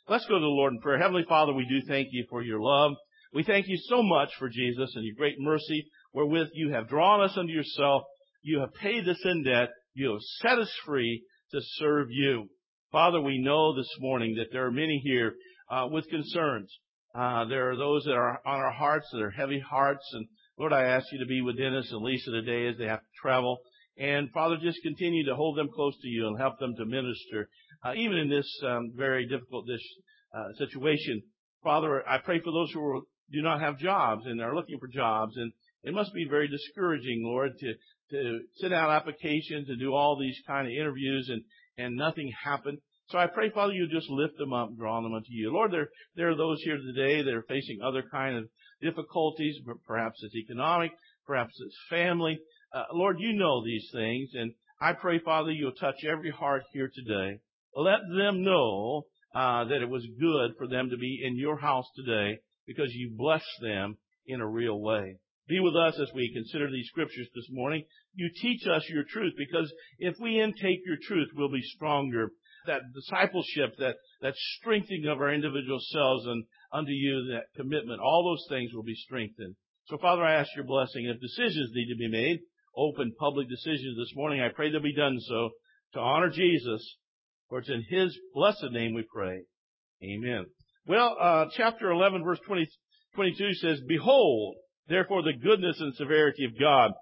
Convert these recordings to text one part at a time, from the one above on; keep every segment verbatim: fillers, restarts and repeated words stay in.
Let's go to the Lord in prayer. Heavenly Father, we do thank you for your love. We thank you so much for Jesus and your great mercy wherewith you have drawn us unto yourself. You have paid the sin debt. You have set us free to serve you. Father, we know this morning that there are many here uh, with concerns. Uh, there are those that are on our hearts that are heavy hearts. And Lord, I ask you to be with Dennis and Lisa today as they have to travel. And Father, just continue to hold them close to you and help them to minister, uh, even in this um, very difficult this, uh, situation. Father, I pray for those who are, do not have jobs and are looking for jobs. And it must be very discouraging, Lord, to, to send out applications and do all these kind of interviews and, and nothing happened. So I pray, Father, you just lift them up, draw them unto you. Lord, there, there are those here today that are facing other kind of difficulties. Perhaps it's economic, perhaps it's family. Uh, Lord, you know these things, and I pray, Father, you'll touch every heart here today. Let them know uh, that it was good for them to be in your house today because you blessed them in a real way. Be with us as we consider these scriptures this morning. You teach us your truth, because if we intake your truth, we'll be stronger. That discipleship, that, that strengthening of our individual selves and unto you, that commitment, all those things will be strengthened. So, Father, I ask your blessing. If decisions need to be made, open public decisions this morning, I pray they'll be done so to honor Jesus, for it's in his blessed name we pray. Amen. Well, uh, chapter eleven, verse twenty, twenty-two says, "Behold, therefore, the goodness and severity of God."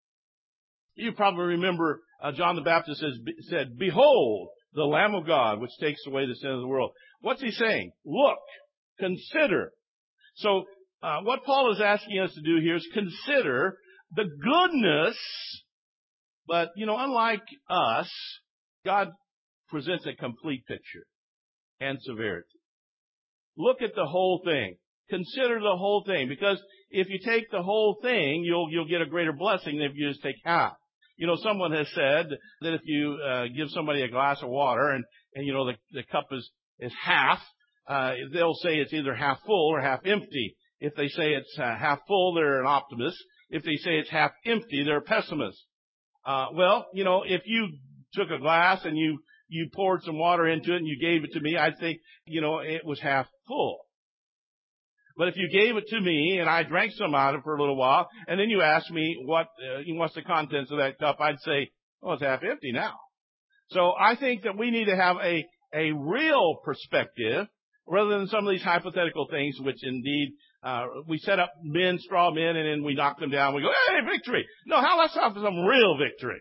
You probably remember uh, John the Baptist says, said, "Behold, the Lamb of God, which takes away the sin of the world." What's he saying? Look, consider. So, uh, what Paul is asking us to do here is consider the goodness, but, you know, unlike us, God presents a complete picture and severity. Look at the whole thing. Consider the whole thing, because if you take the whole thing, you'll, you'll get a greater blessing than if you just take half. You know, someone has said that if you uh, give somebody a glass of water and, and you know, the, the cup is, is half, uh, they'll say it's either half full or half empty. If they say it's uh, half full, they're an optimist. If they say it's half empty, they're a pessimist. Uh, well, you know, if you took a glass and you, you poured some water into it and you gave it to me, I'd think, you know, it was half full. But if you gave it to me and I drank some out of it for a little while, and then you asked me what, uh, what's the contents of that cup, I'd say, oh, it's half empty now. So I think that we need to have a, a real perspective rather than some of these hypothetical things, which indeed, uh, we set up men, straw men, and then we knock them down. We go, hey, victory. No, how let's have some real victory.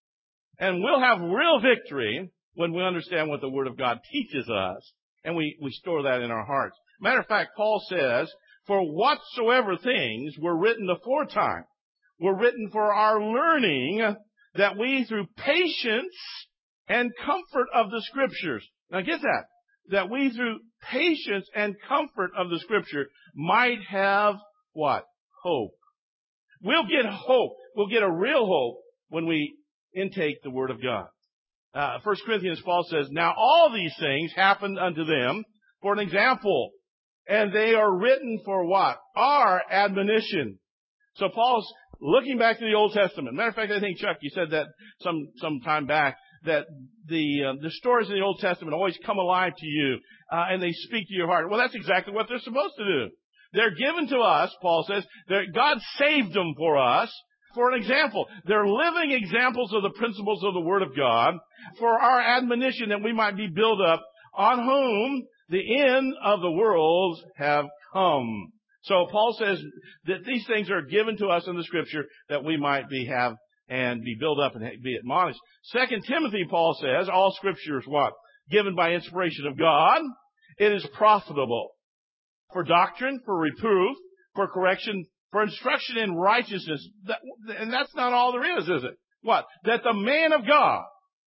And we'll have real victory when we understand what the Word of God teaches us, and we, we store that in our hearts. Matter of fact, Paul says, "For whatsoever things were written aforetime were written for our learning, that we through patience and comfort of the Scriptures." Now get that. That we through patience and comfort of the Scripture might have what? Hope. We'll get hope. We'll get a real hope when we intake the Word of God. Uh, First Corinthians, Paul says, "Now all these things happened unto them for an example, and they are written for what? Our admonition." So Paul's looking back to the Old Testament. Matter of fact, I think, Chuck, you said that some, some time back, that the, uh, the stories in the Old Testament always come alive to you, uh, and they speak to your heart. Well, that's exactly what they're supposed to do. They're given to us, Paul says, God saved them for us. For an example, they're living examples of the principles of the Word of God for our admonition, that we might be built up, on whom the end of the world have come. So Paul says that these things are given to us in the Scripture that we might be have and be built up and be admonished. Second Timothy, Paul says, all Scripture is what? Given by inspiration of God. It is profitable for doctrine, for reproof, for correction, for instruction in righteousness. That, and that's not all there is, is it? What? That the man of God,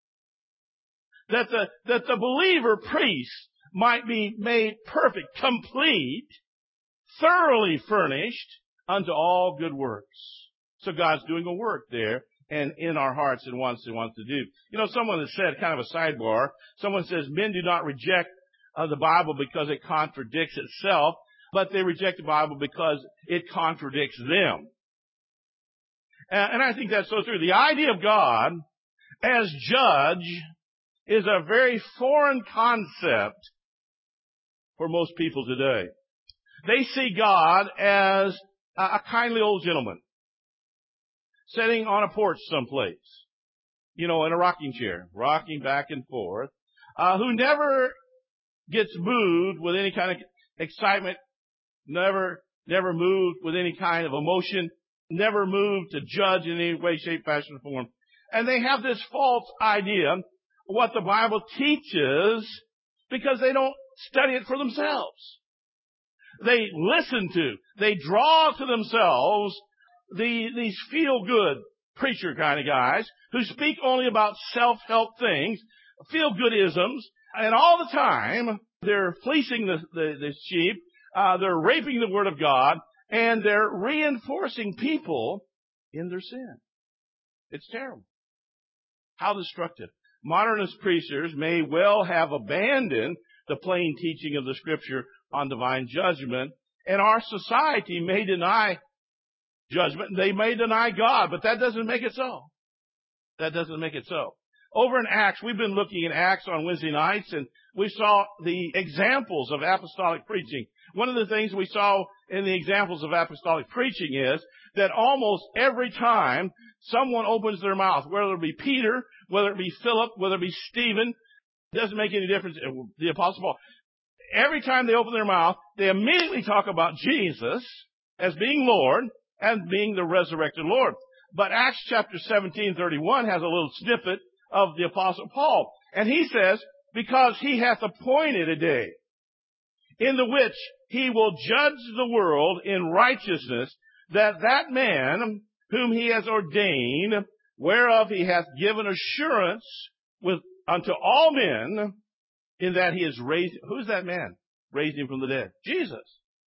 that the, that the believer priest might be made perfect, complete, thoroughly furnished unto all good works. So God's doing a work there and in our hearts and wants and wants to do. You know, someone has said, kind of a sidebar, someone says men do not reject uh, the Bible because it contradicts itself, but they reject the Bible because it contradicts them. And, and I think that's so true. The idea of God as judge is a very foreign concept for most people today. They see God as a, a kindly old gentleman sitting on a porch someplace, you know, in a rocking chair, rocking back and forth, uh, who never gets moved with any kind of excitement, never, never moved with any kind of emotion, never moved to judge in any way, shape, fashion, or form. And they have this false idea of what the Bible teaches because they don't study it for themselves. They listen to, they draw to themselves the, these feel-good preacher kind of guys who speak only about self-help things, feel-good-isms, and all the time they're fleecing the, the, the sheep, uh, they're raping the Word of God, and they're reinforcing people in their sin. It's terrible. How destructive. Modernist preachers may well have abandoned the plain teaching of the Scripture on divine judgment, and our society may deny judgment, they may deny God, but that doesn't make it so. That doesn't make it so. Over in Acts, we've been looking at Acts on Wednesday nights, and we saw the examples of apostolic preaching. One of the things we saw in the examples of apostolic preaching is that almost every time someone opens their mouth, whether it be Peter, whether it be Philip, whether it be Stephen, it doesn't make any difference, the Apostle Paul, every time they open their mouth, they immediately talk about Jesus as being Lord and being the resurrected Lord. But Acts chapter seventeen, thirty-one has a little snippet of the Apostle Paul. And he says, because he hath appointed a day in the which he will judge the world in righteousness, that that man whom he has ordained, whereof he hath given assurance with unto all men, in that he is raised. Who's that man? Raised him from the dead. Jesus.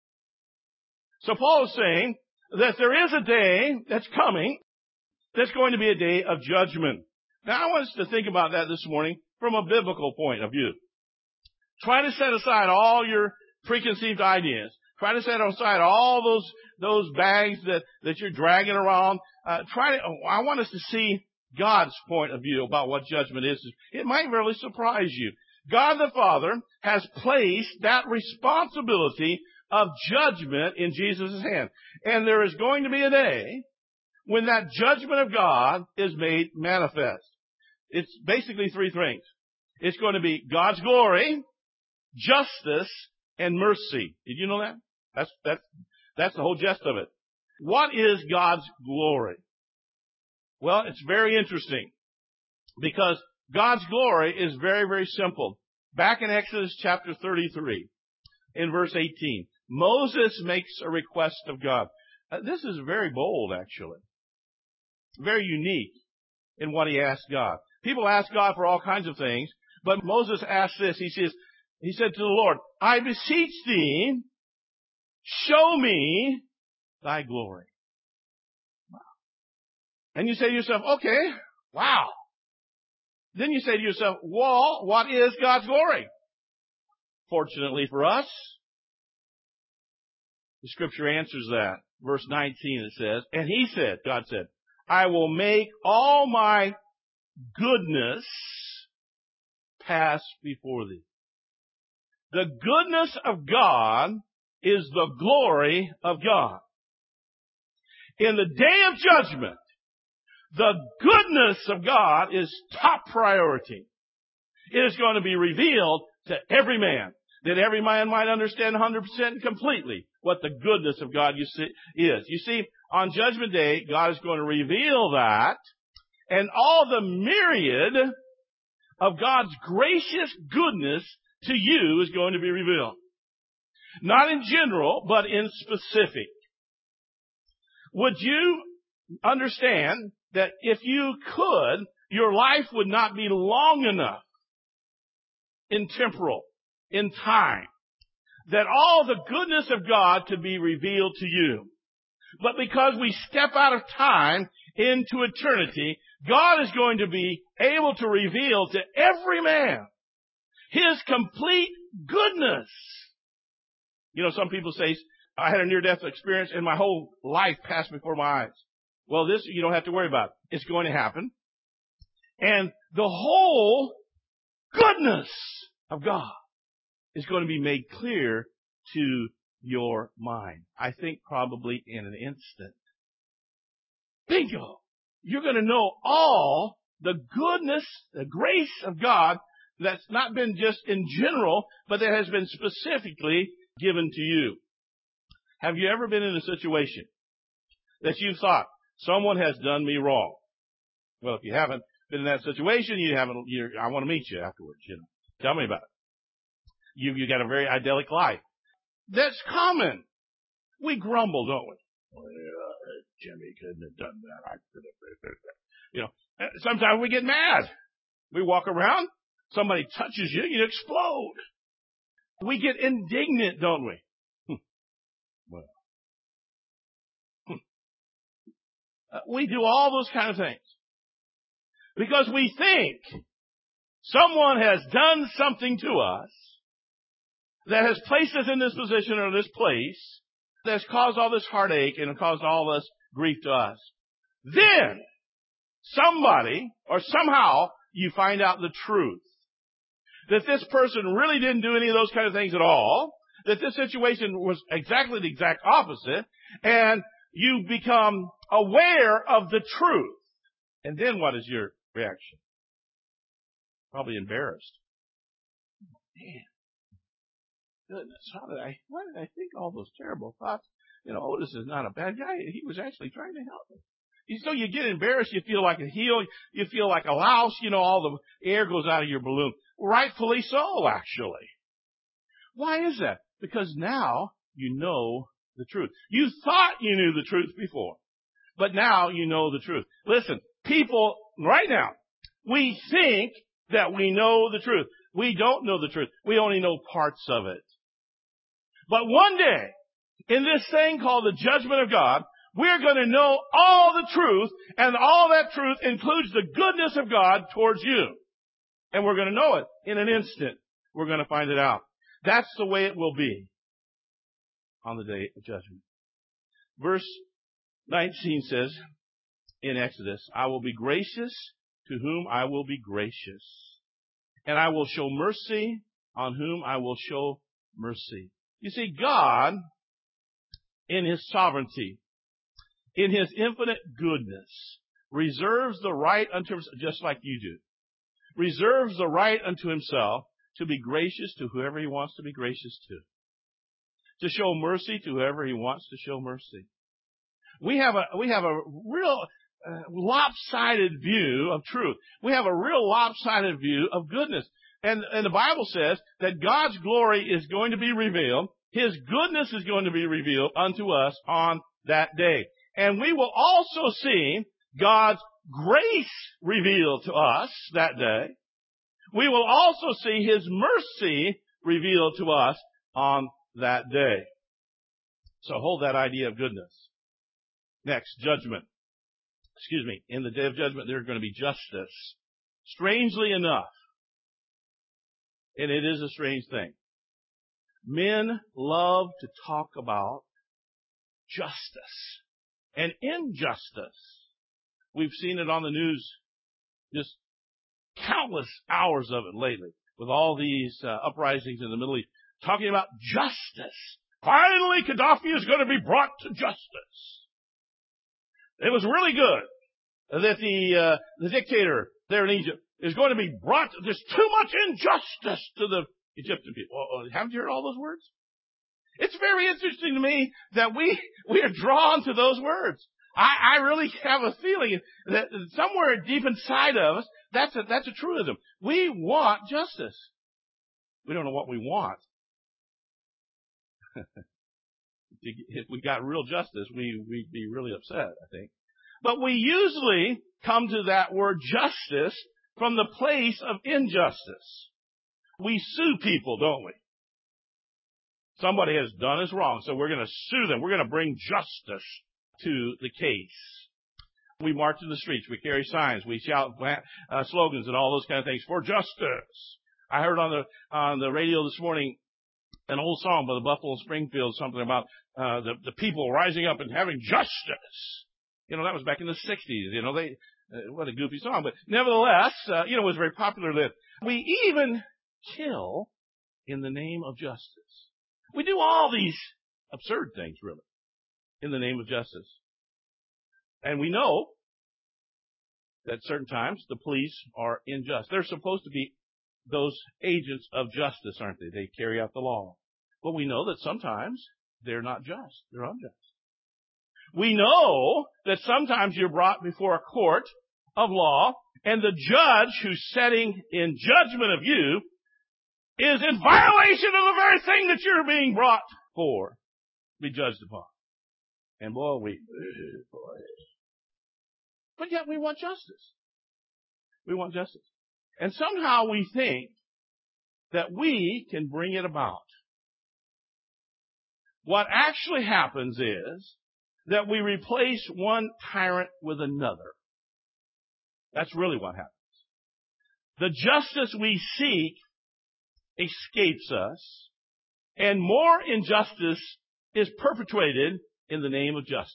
So Paul is saying that there is a day that's coming that's going to be a day of judgment. Now I want us to think about that this morning from a biblical point of view. Try to set aside all your preconceived ideas. Try to set aside all those those bags that, that you're dragging around. Uh, try to. I want us to see God's point of view about what judgment is. It might really surprise you. God the Father has placed that responsibility of judgment in Jesus' hand. And there is going to be a day when that judgment of God is made manifest. It's basically three things. It's going to be God's glory, justice, and mercy. Did you know that? That's, that's, that's the whole gist of it. What is God's glory? Well, it's very interesting because God's glory is very, very simple. Back in Exodus chapter thirty-three, in verse eighteen, Moses makes a request of God. Uh, this is very bold, actually. Very unique in what he asked God. People ask God for all kinds of things, but Moses asked this. He says, he said to the Lord, I beseech thee, show me thy glory. Wow. And you say to yourself, okay, wow. Then you say to yourself, well, what is God's glory? Fortunately for us, the Scripture answers that. Verse nineteen it says, and he said, God said, I will make all my goodness pass before thee. The goodness of God is the glory of God. In the day of judgment, the goodness of God is top priority. It is going to be revealed to every man, that every man might understand one hundred percent and completely what the goodness of God you see, is. You see, on Judgment Day, God is going to reveal that, and all the myriad of God's gracious goodness to you is going to be revealed. Not in general, but in specific. Would you understand that if you could, your life would not be long enough in temporal, in time, that all the goodness of God could be revealed to you. But because we step out of time into eternity, God is going to be able to reveal to every man His complete goodness. You know, some people say, I had a near-death experience and my whole life passed before my eyes. Well, this you don't have to worry about. It's going to happen. And the whole goodness of God is going to be made clear to your mind. I think probably in an instant. Bingo! You're going to know all the goodness, the grace of God that's not been just in general, but that has been specifically given to you. Have you ever been in a situation that you thought, someone has done me wrong? Well, if you haven't been in that situation, you haven't, you're, I want to meet you afterwards, you know. Tell me about it. You, you got a very idyllic life. That's common. We grumble, don't we? Well, uh, Jimmy couldn't have done that. I could have. You know, sometimes we get mad. We walk around, somebody touches you, you explode. We get indignant, don't we? Hmm. Well, hmm. Uh, we do all those kind of things because we think someone has done something to us that has placed us in this position or this place that's caused all this heartache and caused all this grief to us. Then somebody or somehow you find out the truth. That this person really didn't do any of those kind of things at all. That this situation was exactly the exact opposite. And you become aware of the truth. And then what is your reaction? Probably embarrassed. Man, goodness, how did I, why did I think all those terrible thoughts? You know, Otis is not a bad guy. He was actually trying to help me. So you get embarrassed, you feel like a heel, you feel like a louse, you know, all the air goes out of your balloon. Rightfully so, actually. Why is that? Because now you know the truth. You thought you knew the truth before, but now you know the truth. Listen, people, right now, we think that we know the truth. We don't know the truth. We only know parts of it. But one day, in this thing called the judgment of God, we're going to know all the truth, and all that truth includes the goodness of God towards you. And we're going to know it in an instant. We're going to find it out. That's the way it will be on the day of judgment. Verse nineteen says in Exodus, I will be gracious to whom I will be gracious, and I will show mercy on whom I will show mercy. You see, God, in His sovereignty, in His infinite goodness, reserves the right unto Himself, just like you do, reserves the right unto Himself to be gracious to whoever He wants to be gracious to, to show mercy to whoever He wants to show mercy. We have a, we have a real uh, lopsided view of truth. We have a real lopsided view of goodness. And, and the Bible says that God's glory is going to be revealed. His goodness is going to be revealed unto us on that day. And we will also see God's grace revealed to us that day. We will also see His mercy revealed to us on that day. So hold that idea of goodness. Next, judgment. Excuse me. In the day of judgment, there's going to be justice. Strangely enough, and it is a strange thing, men love to talk about justice and injustice. We've seen it on the news, just countless hours of it lately, with all these uh, uprisings in the Middle East, talking about justice. Finally, Gaddafi is going to be brought to justice. It was really good that the uh, the dictator there in Egypt is going to be brought. There's too much injustice to the Egyptian people. Oh, haven't you heard all those words? It's very interesting to me that we we are drawn to those words. I, I really have a feeling that somewhere deep inside of us, that's a, that's a truism. We want justice. We don't know what we want. If we got real justice, we, we'd be really upset, I think. But we usually come to that word justice from the place of injustice. We sue people, don't we? Somebody has done us wrong, so we're going to sue them. We're going to bring justice to the case. We march in the streets. We carry signs. We shout uh, slogans and all those kind of things for justice. I heard on the on the radio this morning an old song by the Buffalo Springfield, something about uh, the the people rising up and having justice. You know, that was back in the sixties. You know, they uh, what a goofy song, but nevertheless, uh, you know, it was very popular then. We even kill in the name of justice. We do all these absurd things, really, in the name of justice. And we know that certain times the police are unjust. They're supposed to be those agents of justice, aren't they? They carry out the law. But we know that sometimes they're not just. They're unjust. We know that sometimes you're brought before a court of law, and the judge who's sitting in judgment of you is in violation of the very thing that you're being brought for to be judged upon. And boy, we, boy. But yet we want justice. We want justice. And somehow we think that we can bring it about. What actually happens is that we replace one tyrant with another. That's really what happens. The justice we seek escapes us, and more injustice is perpetrated in the name of justice.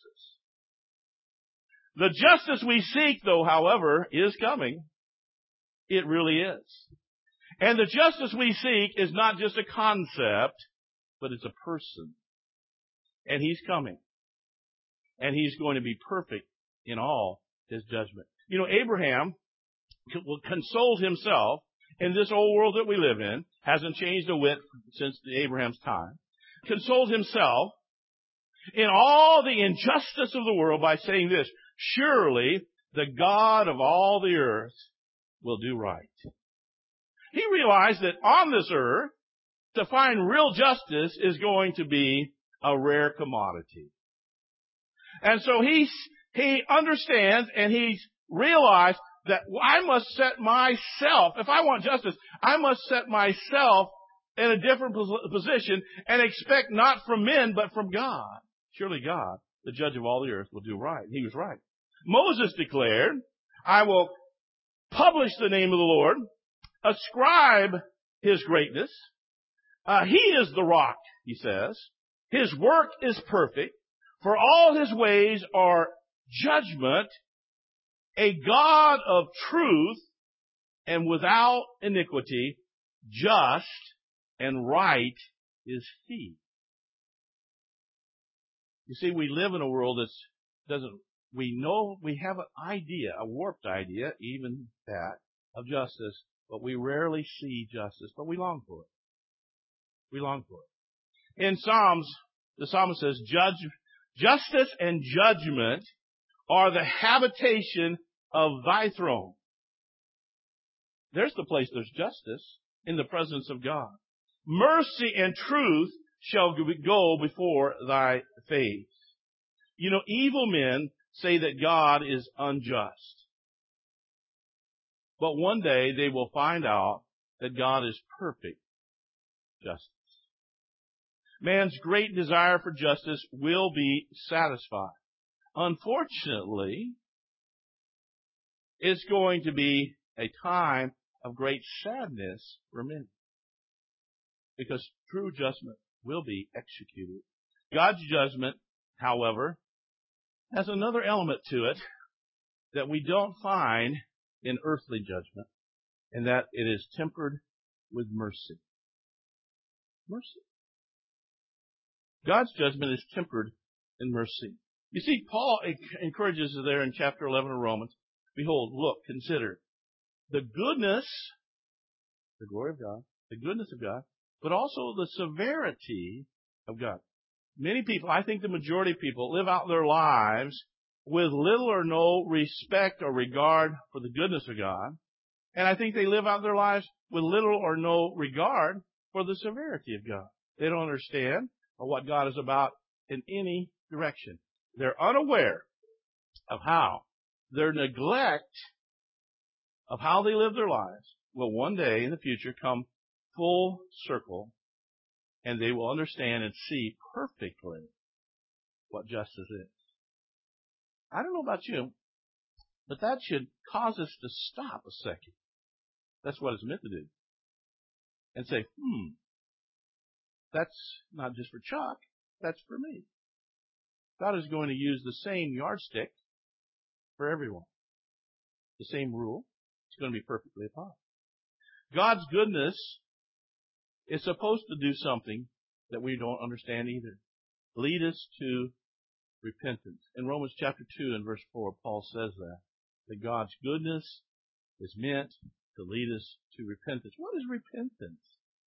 The justice we seek, though, however, is coming. It really is. And the justice we seek is not just a concept, but it's a person. And He's coming. And He's going to be perfect in all His judgment. You know, Abraham consoled himself in this old world that we live in, hasn't changed a whit since Abraham's time, consoled himself in all the injustice of the world by saying this: surely the God of all the earth will do right. He realized that on this earth, to find real justice is going to be a rare commodity. And so he's, he understands and he's realized that I must set myself, if I want justice, I must set myself in a different position and expect not from men, but from God. Surely God, the judge of all the earth, will do right. He was right. Moses declared, I will publish the name of the Lord, ascribe His greatness. Uh, he is the rock, he says. His work is perfect, for all His ways are judgment. A God of truth and without iniquity, just and right is He. You see, we live in a world that's doesn't, we know, we have an idea, a warped idea, even that, of justice, but we rarely see justice, but we long for it. We long for it. In Psalms, the psalmist says, Judge, justice and judgment are the habitation of Thy throne. There's the place there's justice, in the presence of God. Mercy and truth shall go before Thy face. You know, evil men say that God is unjust. But one day they will find out that God is perfect justice. Man's great desire for justice will be satisfied. Unfortunately, it's going to be a time of great sadness for many, because true judgment will be executed. God's judgment, however, has another element to it that we don't find in earthly judgment, and that it is tempered with mercy. Mercy. God's judgment is tempered in mercy. You see, Paul encourages us there in chapter eleven of Romans, behold, look, consider the goodness, the glory of God, the goodness of God, but also the severity of God. Many people, I think the majority of people, live out their lives with little or no respect or regard for the goodness of God. And I think they live out their lives with little or no regard for the severity of God. They don't understand what God is about in any direction. They're unaware of how their neglect of how they live their lives will one day in the future come full circle, and they will understand and see perfectly what justice is. I don't know about you, but that should cause us to stop a second. That's what it's meant to do. And say, hmm, that's not just for Chuck, that's for me. God is going to use the same yardstick for everyone. The same rule. It's going to be perfectly applied. God's goodness is supposed to do something that we don't understand either. Lead us to repentance. In Romans chapter two and verse four, Paul says that, that God's goodness is meant to lead us to repentance. What is repentance?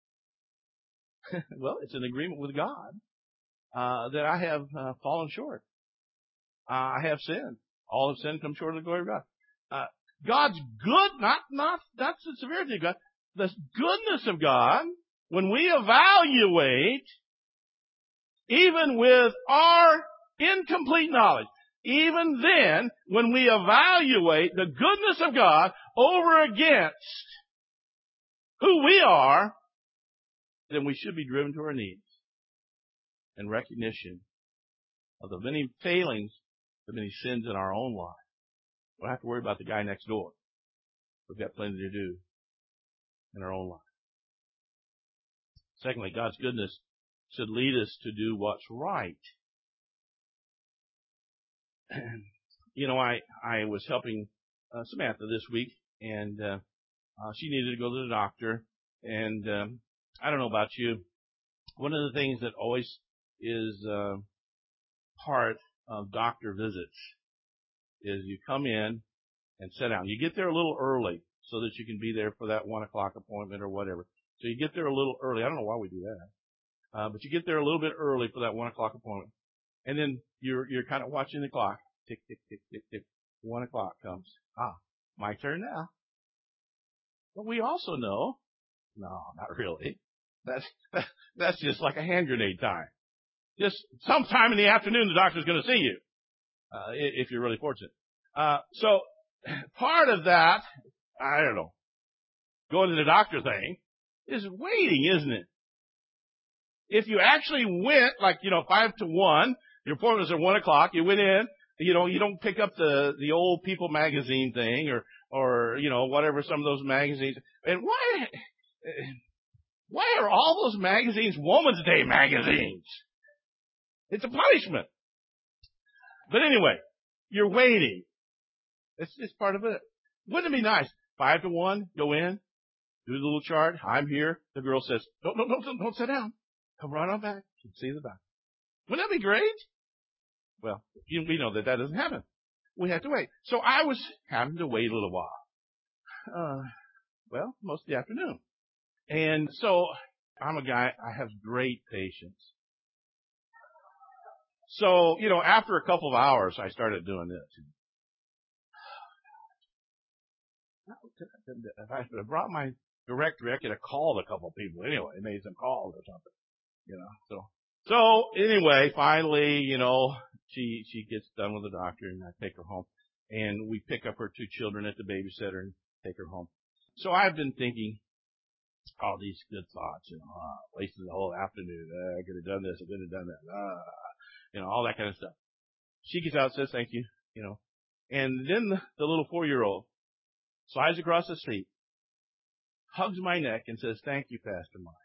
Well, it's an agreement with God uh, that I have uh, fallen short. Uh, I have sinned. All have sinned, come short of the glory of God. Uh, God's good, not not not the severity of God, the goodness of God. When we evaluate, even with our incomplete knowledge, even then, when we evaluate the goodness of God over against who we are, then we should be driven to our knees in recognition of the many failings, the many sins in our own life. We don't have to worry about the guy next door. We've got plenty to do in our own life. Secondly, God's goodness should lead us to do what's right. You know, I, I was helping uh, Samantha this week, and uh, uh, she needed to go to the doctor. And um, I don't know about you, one of the things that always is uh, part of doctor visits is you come in and sit down. You get there a little early so that you can be there for that one o'clock appointment or whatever. So you get there a little early. I don't know why we do that. Uh, but you get there a little bit early for that one o'clock appointment. And then you're, you're kind of watching the clock. Tick, tick, tick, tick, tick. One o'clock comes. Ah, my turn now. But we also know, no, not really. That's, that's just like a hand grenade time. Just sometime in the afternoon, the doctor's going to see you. Uh, if you're really fortunate. Uh, so part of that, I don't know, going to the doctor thing is waiting, isn't it? If you actually went, like, you know, five to one, your appointment was at one o'clock, you went in, you know, you don't pick up the, the old People magazine thing or, or, you know, whatever, some of those magazines. And why, why are all those magazines Woman's Day magazines? It's a punishment. But anyway, you're waiting. It's just part of it. Wouldn't it be nice? Five to one, go in, do the little chart. I'm here. The girl says, don't, don't, don't, don't sit down. Come right on back. You can see the back. Wouldn't that be great? Well, you, we know that that doesn't happen. We have to wait. So I was having to wait a little while. Uh, well, most of the afternoon. And so I'm a guy, I have great patience. So, you know, after a couple of hours, I started doing this. If I had brought my directory, I could have called a couple of people anyway, made some calls or something, you know. So, so anyway, finally, you know, she she gets done with the doctor, and I take her home, and we pick up her two children at the babysitter and take her home. So I've been thinking all these good thoughts, you know, ah, wasted the whole afternoon. Uh, I could have done this, I could have done that. Ah. You know, all that kind of stuff. She gets out, says thank you, you know. And then the, the little four-year-old slides across the seat, hugs my neck, and says, thank you, Pastor Mike.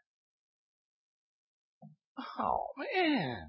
Oh, man.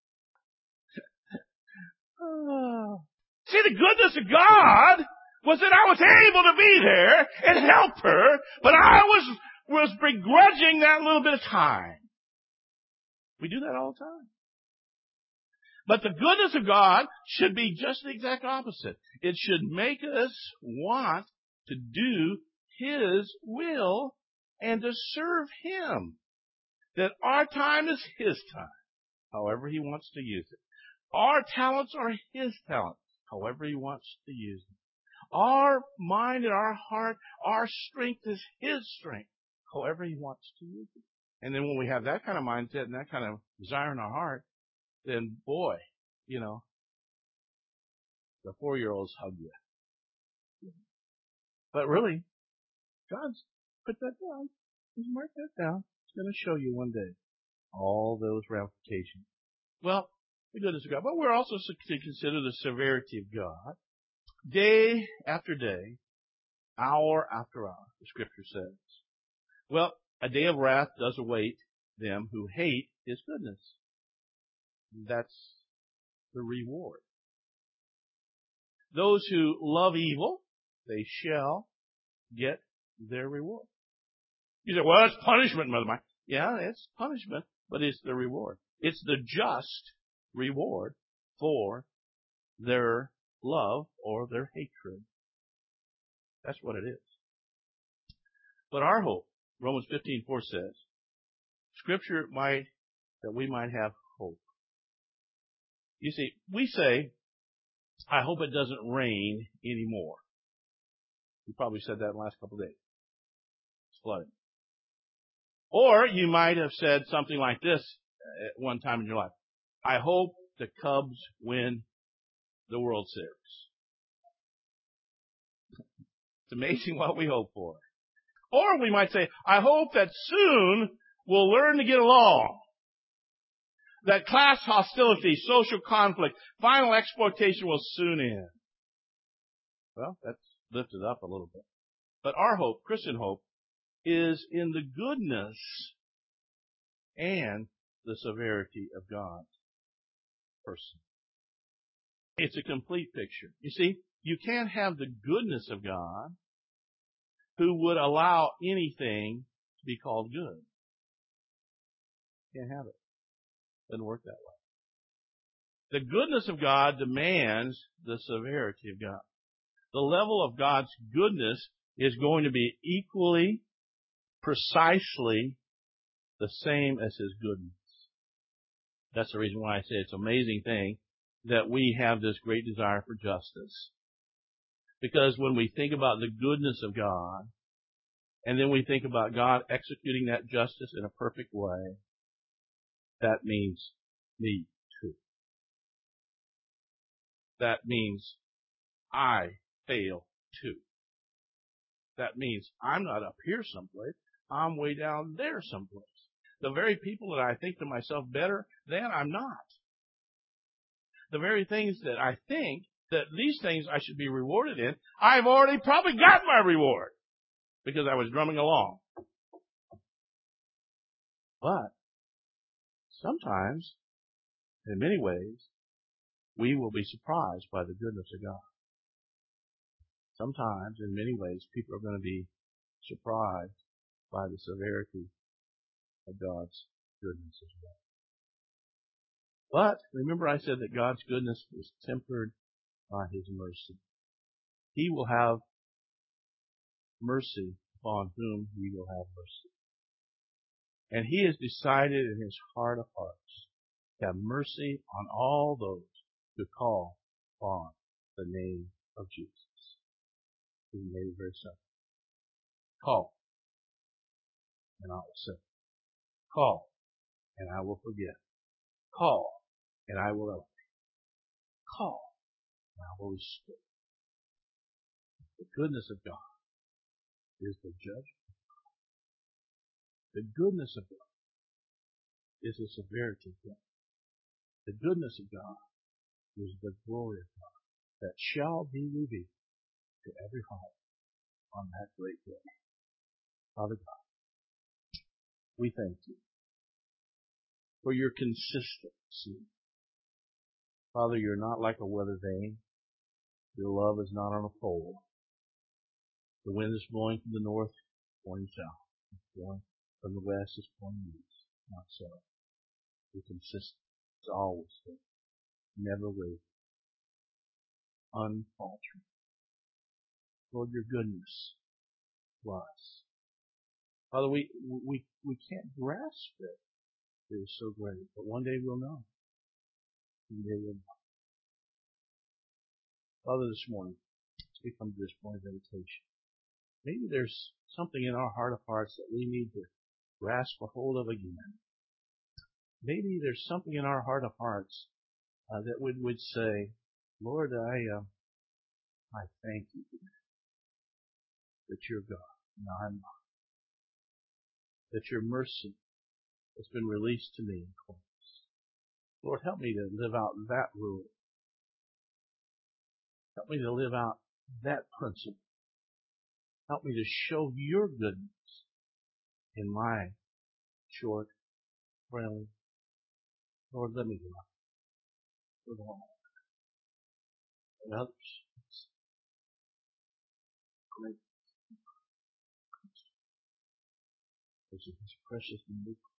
Oh. See, the goodness of God was that I was able to be there and help her, but I was, was begrudging that little bit of time. We do that all the time. But the goodness of God should be just the exact opposite. It should make us want to do His will and to serve Him. That our time is His time, however He wants to use it. Our talents are His talents, however He wants to use them. Our mind and our heart, our strength is His strength, however He wants to use it. And then when we have that kind of mindset and that kind of desire in our heart, then boy, you know, the four-year-olds hug you. But really, God's put that down. He's marked that down. He's going to show you one day all those ramifications. Well, the goodness of God. But we're also to consider the severity of God. Day after day, hour after hour, the Scripture says. Well, a day of wrath does await them who hate His goodness. That's the reward. Those who love evil, they shall get their reward. You say, well, that's punishment, Mother Mike. Yeah, it's punishment, but it's the reward. It's the just reward for their love or their hatred. That's what it is. But our hope, Romans fifteen four says, Scripture might, that we might have hope. You see, we say, I hope it doesn't rain anymore. You probably said that in the last couple of days. It's flooding. Or you might have said something like this at one time in your life. I hope the Cubs win the World Series. It's amazing what we hope for. Or we might say, I hope that soon we'll learn to get along. That class hostility, social conflict, final exploitation will soon end. Well, that's lifted up a little bit. But our hope, Christian hope, is in the goodness and the severity of God's person. It's a complete picture. You see, you can't have the goodness of God who would allow anything to be called good. Can't have it. Doesn't work that way. The goodness of God demands the severity of God. The level of God's goodness is going to be equally, precisely the same as His goodness. That's the reason why I say it's an amazing thing that we have this great desire for justice. Because when we think about the goodness of God, and then we think about God executing that justice in a perfect way, that means me too. That means I fail too. That means I'm not up here someplace. I'm way down there someplace. The very people that I think to myself better than, I'm not. The very things that I think that these things I should be rewarded in, I've already probably got my reward because I was drumming along. But sometimes, in many ways, we will be surprised by the goodness of God. Sometimes, in many ways, people are going to be surprised by the severity of God's goodness as well. But remember I said that God's goodness is tempered by His mercy. He will have mercy upon whom He will have mercy. And He has decided in His heart of hearts to have mercy on all those who call upon the name of Jesus. He made it very simple. Call, and I will save. Call, and I will forgive. Call, and I will elevate. Call, and I will restore. The goodness of God is the judgment. The goodness of God is the severity of God. The goodness of God is the glory of God that shall be revealed to every heart on that great day. Father God, we thank You for Your consistency. Father, You're not like a weather vane. Your love is not on a pole. The wind is blowing from the north, blowing south. It's blowing from the west, it's blowing east. Not so. You're consistent. It's always there. Never wavering. Unfaltering. Lord, Your goodness to us. Father, we, we, we can't grasp it. It is so great. But one day we'll know. One day we'll know. Father, this morning, as we come to this point of meditation, maybe there's something in our heart of hearts that we need to grasp a hold of again. Maybe there's something in our heart of hearts uh, that would, would say, Lord, I, uh, I thank You that You're God and I'm not. That Your mercy has been released to me in Christ. Lord, help me to live out that rule. Help me to live out that principle. Help me to show Your goodness in my short, friendly. Lord, let me do it with all and others. Great. This is His precious name we pray.